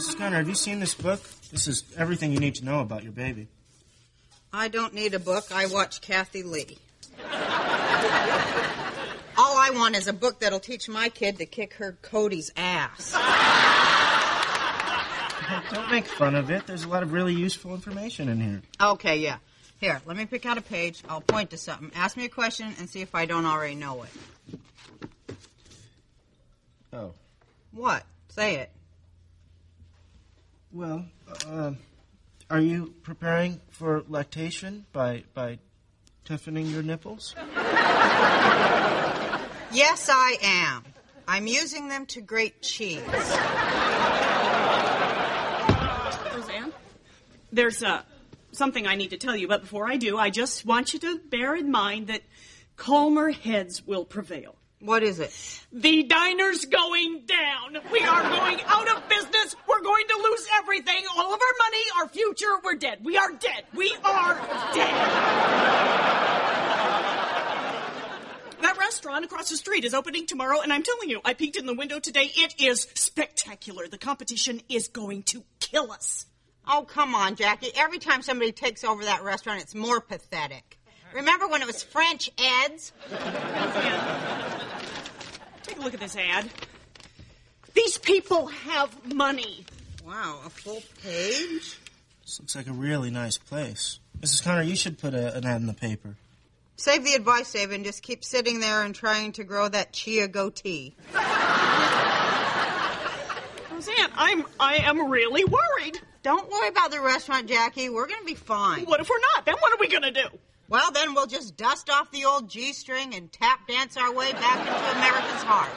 Mrs. Gunner, have you seen this book? This is everything you need to know about your baby. I don't need a book. I watch Kathy Lee. All I want is a book that'll teach my kid to kick her Cody's ass. Don't make fun of it. There's a lot of really useful information in here. Okay, yeah. Here, let me pick out a page. I'll point to something. Ask me a question and see if I don't already know it. Oh. What? Say it. Well, are you preparing for lactation by toughening your nipples? Yes, I am. I'm using them to grate cheese. Roseanne, there's something I need to tell you, but before I do, I just want you to bear in mind that calmer heads will prevail. What is it? The diner's going down. We are going out of business. We're going to lose everything. All of our money, our future, we're dead. We are dead. We are dead. That restaurant across the street is opening tomorrow, and I'm telling you, I peeked in the window today. It is spectacular. The competition is going to kill us. Oh, come on, Jackie. Every time somebody takes over that restaurant, it's more pathetic. Remember when it was French Ed's? Take a look at this ad. These people have money. Wow, a full page? This looks like a really nice place. Mrs. Connor, you should put an ad in the paper. Save the advice, Dave, and just keep sitting there and trying to grow that chia goatee. Roseanne, I am really worried. Don't worry about the restaurant, Jackie. We're going to be fine. What if we're not? Then what are we going to do? Well, then we'll just dust off the old G-string and tap dance our way back into America's heart.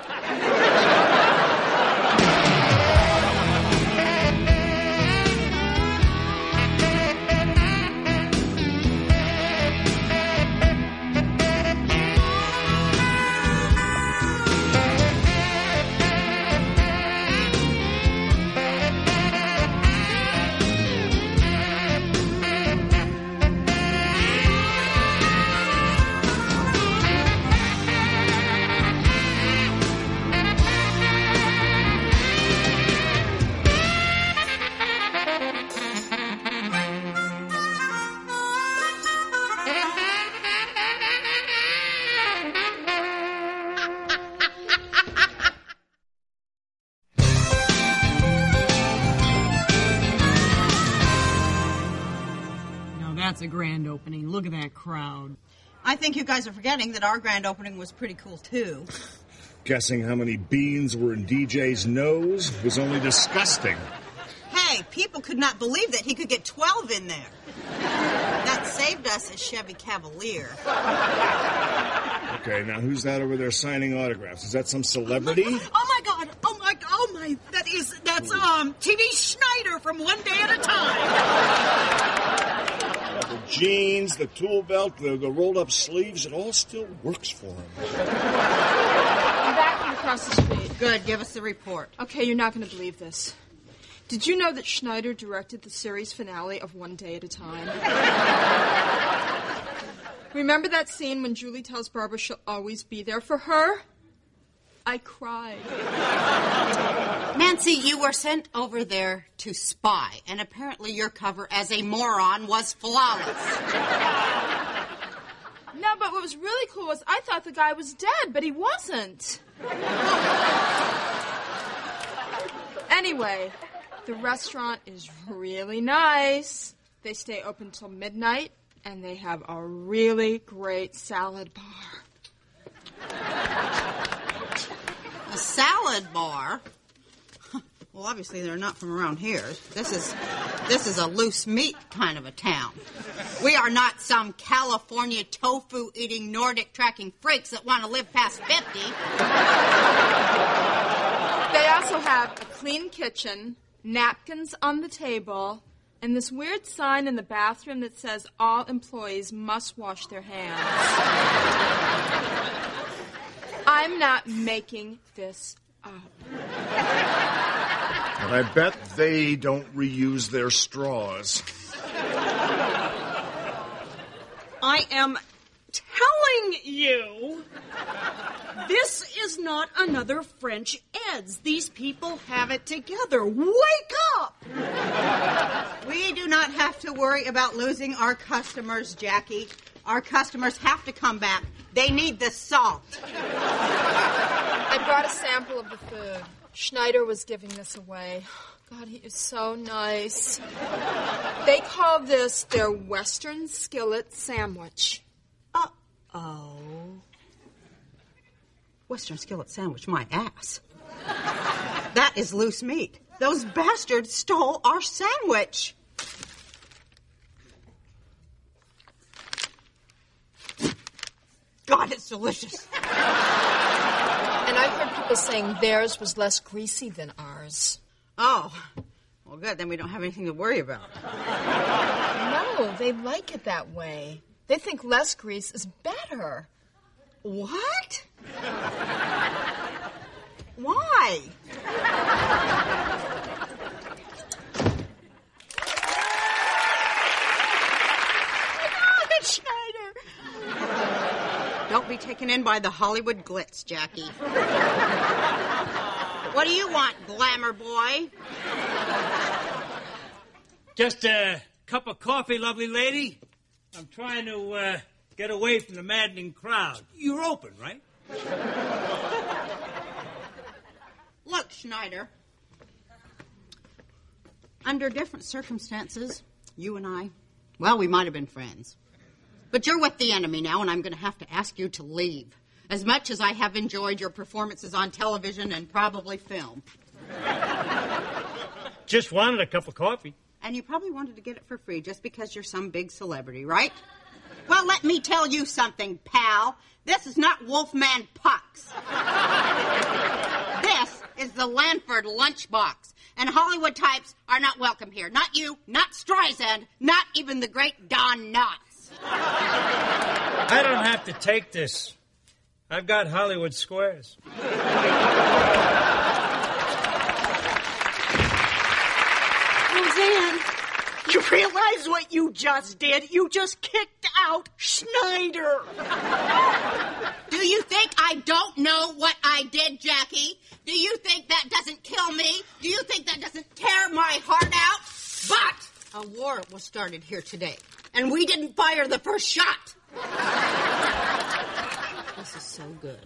That's a grand opening. Look at that crowd. I think you guys are forgetting that our grand opening was pretty cool, too. Guessing how many beans were in DJ's nose was only disgusting. Hey, people could not believe that he could get 12 in there. That saved us a Chevy Cavalier. Okay, now who's that over there signing autographs? Is that some celebrity? Oh my God! That's T.V. Schneider from One Day at a Time. The jeans, the tool belt, the rolled-up sleeves, it all still works for him. I'm back from across the street. Good, give us the report. Okay, you're not going to believe this. Did you know that Schneider directed the series finale of One Day at a Time? Remember that scene when Julie tells Barbara she'll always be there for her? I cried. Nancy, you were sent over there to spy, and apparently your cover as a moron was flawless. No, but what was really cool was I thought the guy was dead, but he wasn't. Anyway, the restaurant is really nice. They stay open till midnight, and they have a really great salad bar. A salad bar? Well, obviously they're not from around here. This is a loose meat kind of a town. We are not some California tofu-eating Nordic tracking freaks that want to live past 50. They also have a clean kitchen, napkins on the table, and this weird sign in the bathroom that says all employees must wash their hands. I'm not making this up. And I bet they don't reuse their straws. I am telling you, this is not another French Ed's. These people have it together. Wake up! We do not have to worry about losing our customers, Jackie. Our customers have to come back. They need the salt. I brought a sample of the food. Schneider was giving this away. God, he is so nice. They call this their Western skillet sandwich. Uh-oh. Western skillet sandwich, my ass. That is loose meat. Those bastards stole our sandwich. God, it's delicious. And I've heard people saying theirs was less greasy than ours. Oh, well, good. Then we don't have anything to worry about. No, they like it that way. They think less grease is better. What? Why? Schneider. Don't be taken in by the Hollywood glitz, Jackie. What do you want, glamour boy? Just a cup of coffee, lovely lady. I'm trying to get away from the maddening crowd. You're open, right? Look, Schneider. Under different circumstances, you and I, well, we might have been friends. But you're with the enemy now, and I'm going to have to ask you to leave. As much as I have enjoyed your performances on television and probably film. Just wanted a cup of coffee. And you probably wanted to get it for free just because you're some big celebrity, right? Well, let me tell you something, pal. This is not Wolfman Pucks. This is the Lanford lunchbox. And Hollywood types are not welcome here. Not you, not Streisand, not even the great Don Knotts. I don't have to take this. I've got Hollywood squares. Roseanne, you realize what you just did? You just kicked out Schneider. Do you think I don't know what I did, Jackie? Do you think that doesn't kill me? Do you think that doesn't tear my heart out? But a war was started here today, and we didn't fire the first shot. This is so good.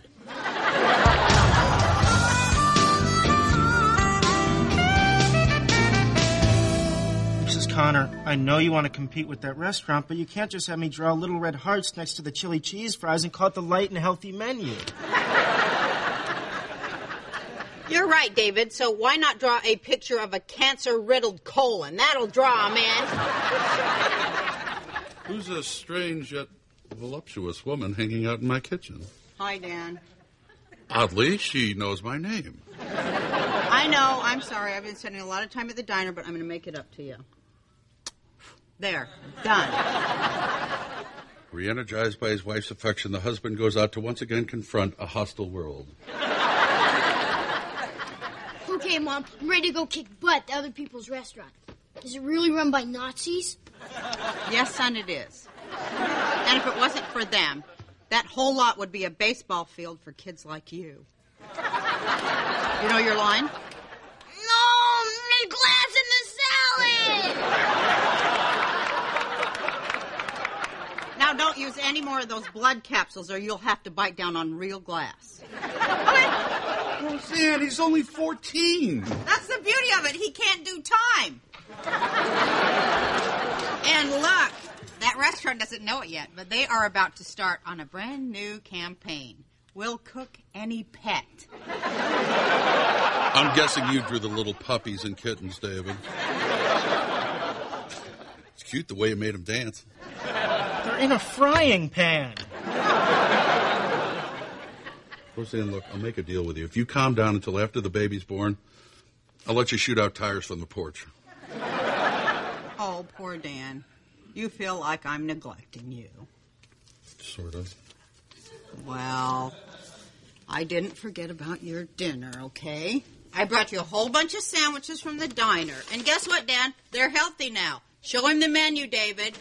Mrs. Connor, I know you want to compete with that restaurant, but you can't just have me draw little red hearts next to the chili cheese fries and call it the light and healthy menu. You're right, David, so why not draw a picture of a cancer-riddled colon? That'll draw him in. Who's a strange yet voluptuous woman hanging out in my kitchen? Hi, Dan. Oddly, she knows my name. I know, I'm sorry. I've been spending a lot of time at the diner, but I'm going to make it up to you. There, done. Re-energized by his wife's affection, the husband goes out to once again confront a hostile world. Okay, Mom, I'm ready to go kick butt at other people's restaurant. Is it really run by Nazis? Yes, son, it is. And if it wasn't for them, that whole lot would be a baseball field for kids like you. You know your line? No, there's glass in the salad! Now don't use any more of those blood capsules or you'll have to bite down on real glass. Roseanne, he's only 14. That's the beauty of it. He can't do time. And look, that restaurant doesn't know it yet, but they are about to start on a brand new campaign. We'll cook any pet. I'm guessing you drew the little puppies and kittens, David. It's cute the way you made them dance. They're in a frying pan. Roseanne, look, I'll make a deal with you. If you calm down until after the baby's born, I'll let you shoot out tires from the porch. Oh, poor Dan. You feel like I'm neglecting you. Sort of. Well, I didn't forget about your dinner, okay? I brought you a whole bunch of sandwiches from the diner. And guess what, Dan? They're healthy now. Show him the menu, David.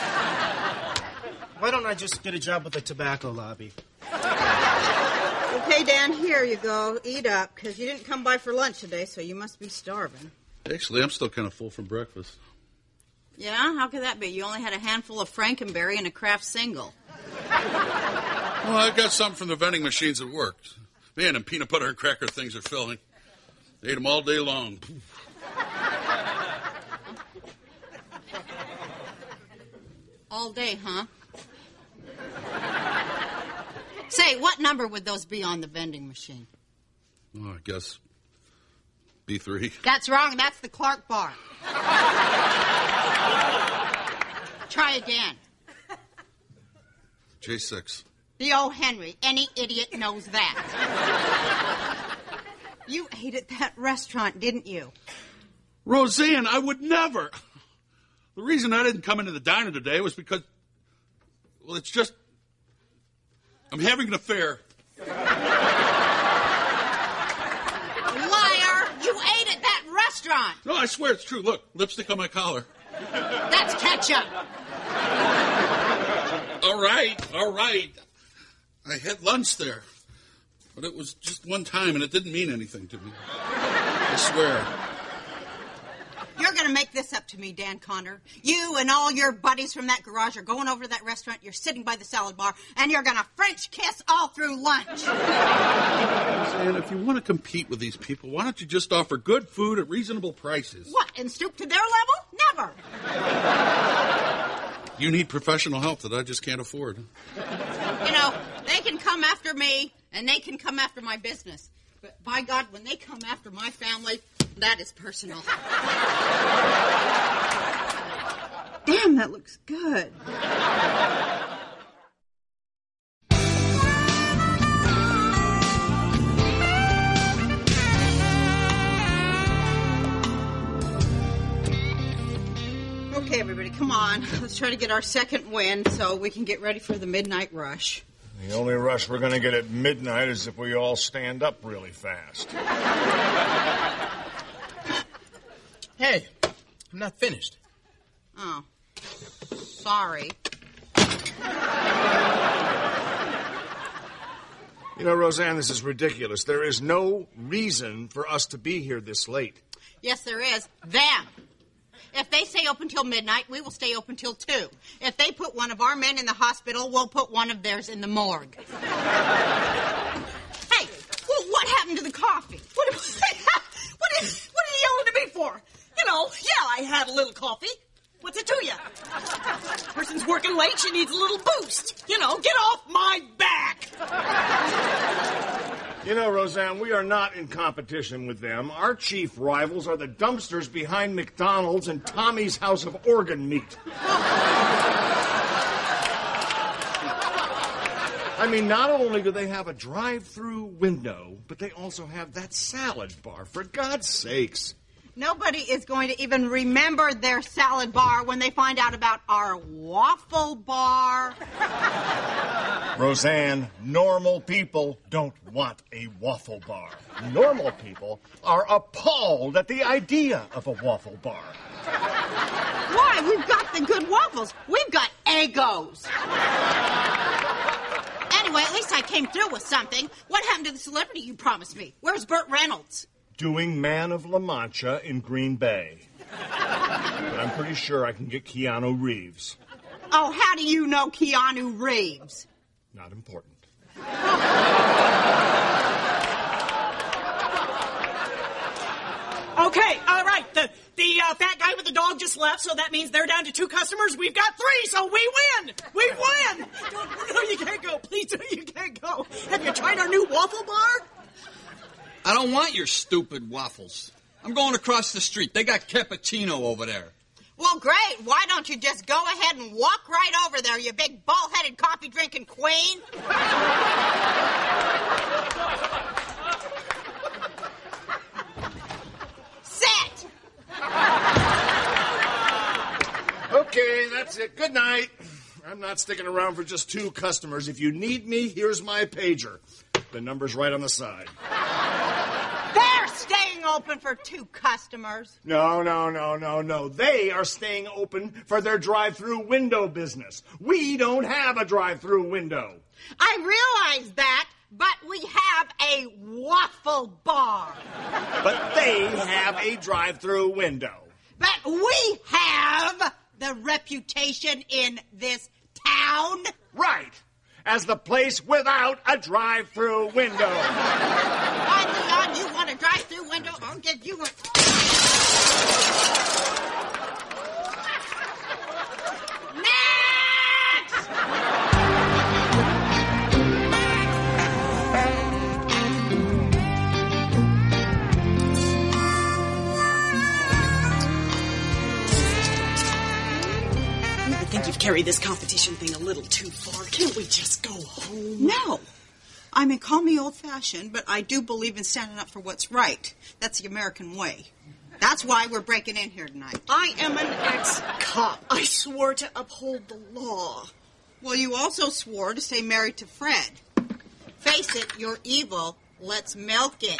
Why don't I just get a job with the tobacco lobby? Okay, Okay, Dan, here you go. Eat up, because you didn't come by for lunch today, so you must be starving. Actually, I'm still kind of full from breakfast. Yeah? How could that be? You only had a handful of Frankenberry and a Kraft single. Well, I got some from the vending machines at work. Man, and peanut butter and cracker things are filling. Ate them all day long. All day, huh? Say, what number would those be on the vending machine? Oh, I guess B3. That's wrong. That's the Clark bar. Try again. J6. The O. Henry. Any idiot knows that. You ate at that restaurant, didn't you? Roseanne, I would never. The reason I didn't come into the diner today was because, well, it's just, I'm having an affair. Liar! You ate at that restaurant. No, I swear it's true. Look, lipstick on my collar. That's ketchup. All right. I had lunch there. But it was just one time, and it didn't mean anything to me. I swear. You're going to make this up to me, Dan Connor. You and all your buddies from that garage are going over to that restaurant. You're sitting by the salad bar, and you're going to French kiss all through lunch. And if you want to compete with these people, why don't you just offer good food at reasonable prices? What, and stoop to their level? Never. You need professional help that I just can't afford. You know, they can come after me, and they can come after my business. But by God, when they come after my family, that is personal. Damn, that looks good. Okay, everybody, come on. Let's try to get our second win so we can get ready for the midnight rush. The only rush we're going to get at midnight is if we all stand up really fast. Hey, I'm not finished. Oh, sorry. You know, Roseanne, this is ridiculous. There is no reason for us to be here this late. Yes, there is. Them. If they stay open till midnight, we will stay open till 2. If they put one of our men in the hospital, we'll put one of theirs in the morgue. Hey, well, what happened to the coffee? What are you yelling at me for? You know, yeah, I had a little coffee. What's it to you? Person's working late, she needs a little boost. You know, get off my back. You know, Roseanne, we are not in competition with them. Our chief rivals are the dumpsters behind McDonald's and Tommy's House of Organ Meat. I mean, not only do they have a drive-through window, but they also have that salad bar, for God's sakes. Nobody is going to even remember their salad bar when they find out about our waffle bar. Roseanne, normal people don't want a waffle bar. Normal people are appalled at the idea of a waffle bar. Why? We've got the good waffles. We've got Eggos. Anyway, at least I came through with something. What happened to the celebrity you promised me? Where's Burt Reynolds? Doing Man of La Mancha in Green Bay. But I'm pretty sure I can get Keanu Reeves. Oh, how do you know Keanu Reeves? Not important. Okay, all right. The fat guy with the dog just left, so that means they're down to 2 customers. We've got 3, so we win. We win. No, you can't go. Please, you can't go. Have you tried our new waffle bar? I don't want your stupid waffles. I'm going across the street. They got cappuccino over there. Well, great. Why don't you just go ahead and walk right over there, you big bald-headed coffee-drinking queen? Sit! Okay, that's it. Good night. I'm not sticking around for just 2 customers. If you need me, here's my pager. The number's right on the side. They're staying open for 2 customers. No. They are staying open for their drive-through window business. We don't have a drive-through window. I realize that, But we have a waffle bar. But they have a drive-through window. But we have the reputation in this town. Right. As the place without a drive-through window. Why, Leon, you want a drive-through window? I'll give you a... I think you've carried this competition thing a little too far. Can't we just go home? No. I mean, call me old-fashioned, but I do believe in standing up for what's right. That's the American way. That's why we're breaking in here tonight. I am an ex-cop. I swore to uphold the law. Well, you also swore to stay married to Fred. Face it, you're evil. Let's milk it.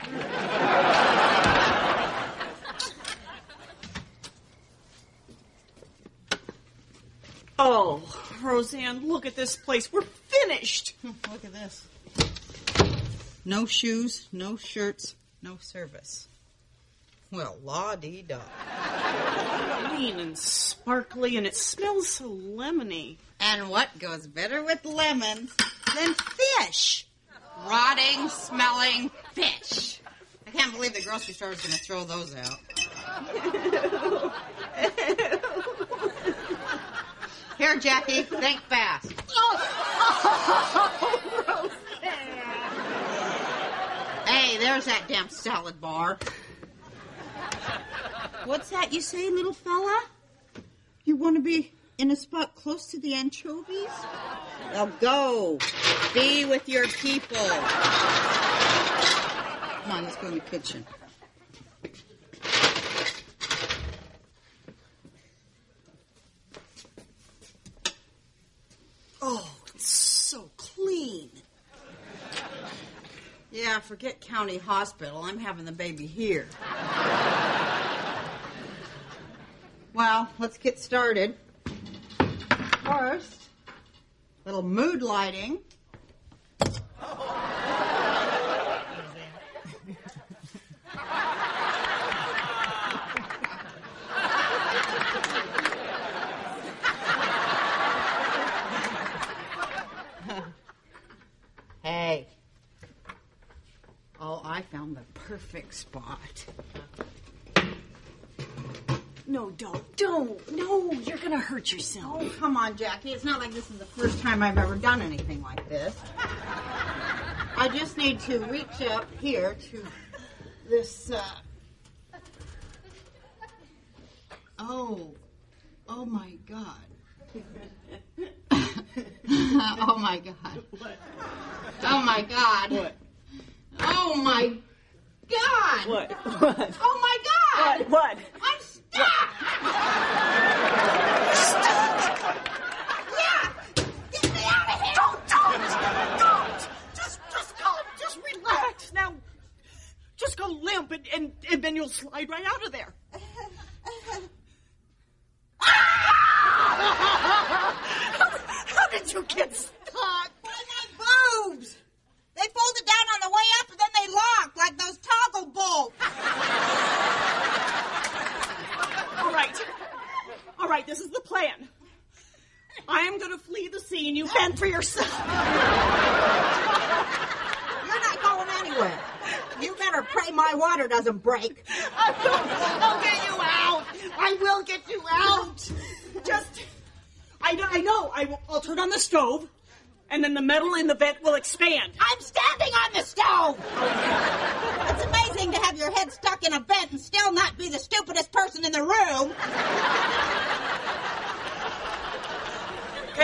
Oh, Roseanne, look at this place. We're finished. Look at this. No shoes, no shirts, no service. Well, la-dee-da. Clean and sparkly, and it smells so lemony. And what goes better with lemons than fish? Rotting, smelling fish. I can't believe the grocery store is going to throw those out. Here, Jackie, think fast. Hey, there's that damn salad bar. What's that you say, little fella? You want to be in a spot close to the anchovies? Well, go. Be with your people. Come on, let's go in the kitchen. Oh, it's so clean. Yeah, forget county hospital. I'm having the baby here. Well, let's get started. First, little mood lighting. Hey. Oh, I found the perfect spot. No, don't. No, you're going to hurt yourself. Oh, come on, Jackie. It's not like this is the first time I've ever done anything like this. I just need to reach up here to this, Oh my God. Oh my God. What? Oh my God. What? Oh my God. What? Oh my God. What? I'm stuck. Yeah. Get me out of here. Don't. Just relax. Now, just go limp and then you'll slide right out of there. How did you get stuck? By my boobs. They folded down on the way up and then they locked like those toggle bolts. All right, this is the plan. I am going to flee the scene. You fend for yourself. You're not going anywhere. You better pray my water doesn't break. I'll get you out. I will get you out. I know. I'll turn on the stove, and then the metal in the vent will expand. I'm standing on the stove. It's amazing to have your head stuck in a vent and still not be the stupidest person in the room. Okay,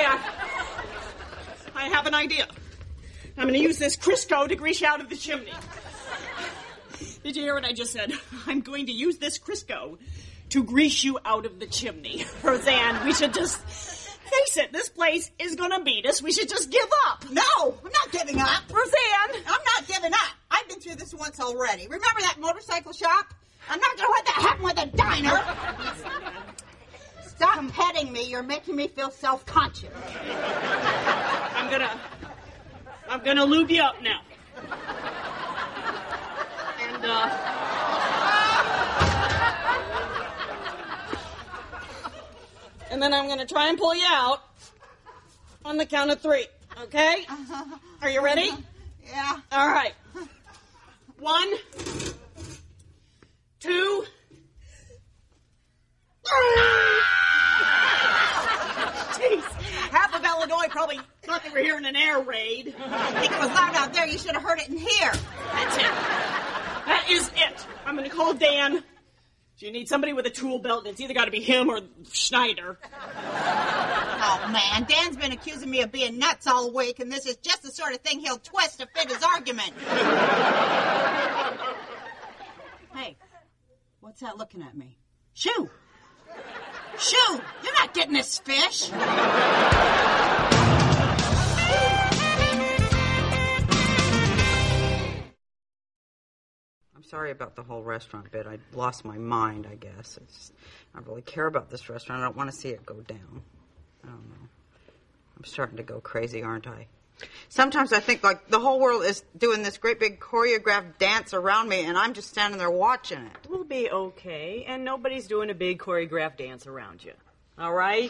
I have an idea. I'm going to use this Crisco to grease you out of the chimney. Did you hear what I just said? I'm going to use this Crisco to grease you out of the chimney. Roseanne, we should just face it. This place is going to beat us. We should just give up. No, I'm not giving up. Roseanne! I'm not giving up. I've been through this once already. Remember that motorcycle shop? I'm not going to let that happen with a diner. Stop petting me. You're making me feel self-conscious. I'm gonna lube you up now. And then I'm gonna try and pull you out on the count of 3, okay? Are you ready? Yeah. All right. 1, 2, 3. Jeez. Half of Illinois probably thought they were hearing an air raid. I think it was loud out there. You should have heard it in here. That's it. That is it. I'm going to call Dan. So you need somebody with a tool belt, and it's either got to be him or Schneider. Oh, man. Dan's been accusing me of being nuts all week, and this is just the sort of thing he'll twist to fit his argument. Hey, what's that looking at me? Shoo! Shoo! You're not getting this fish! I'm sorry about the whole restaurant bit. I lost my mind, I guess. I really care about this restaurant. I don't want to see it go down. I don't know. I'm starting to go crazy, aren't I? Sometimes I think like the whole world is doing this great big choreographed dance around me, and I'm just standing there watching it. We'll be okay, and nobody's doing a big choreographed dance around you. All right?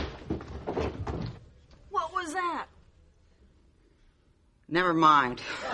Never mind.